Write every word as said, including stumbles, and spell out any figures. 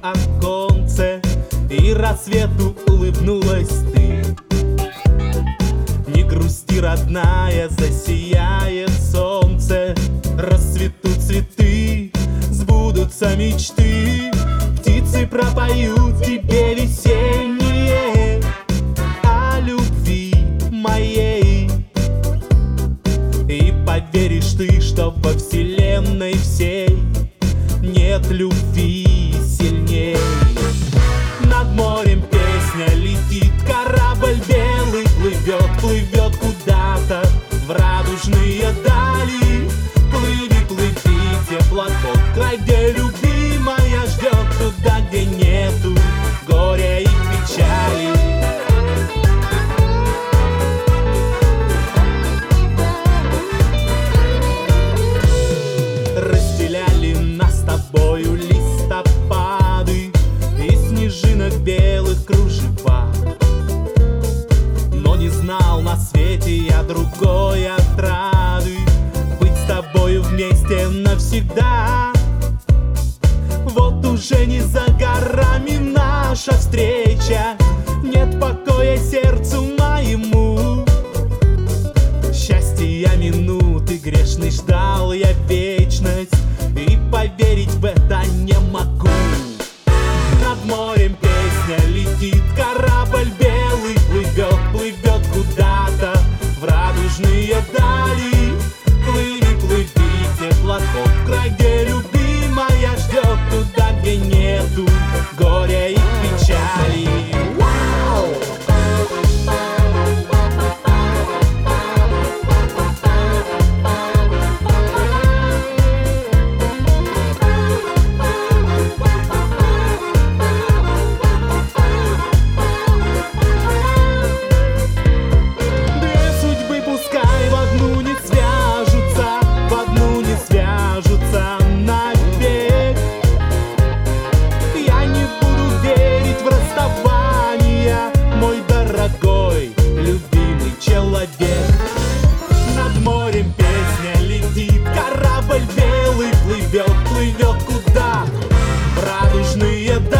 оконце, и рассвету улыбнулась ты. Не грусти, родная, засияет солнце, расцветут цветы, сбудутся мечты. Птицы пропоют тебе весенние о любви моей. И поверишь ты, что во вселенной всей нет любви сильней. Над морем песня летит, корабль белый плывет, плывет куда-то в радужные дали. Плыви, плыви, теплоход, край, где любимая ждет, туда, где нету горя и печали. Разделяли нас с тобою листопады и снежинок белых кружева, но не знал на свете я другой отрады — быть с тобою вместе навсегда. Вот уже не за горами наша встреча, нет покоя сердцу моему. Счастья минуты грешный ждал я вечность, и поверить в это не могу. Над морем песня летит, корабль белый плывет, плывет куда-то в радужные дали. Плыви, плыви, теплоход, край, где любимая ждет, туда, где нету горя и печали. Над морем песня летит, корабль белый плывет, плывет куда? В радужные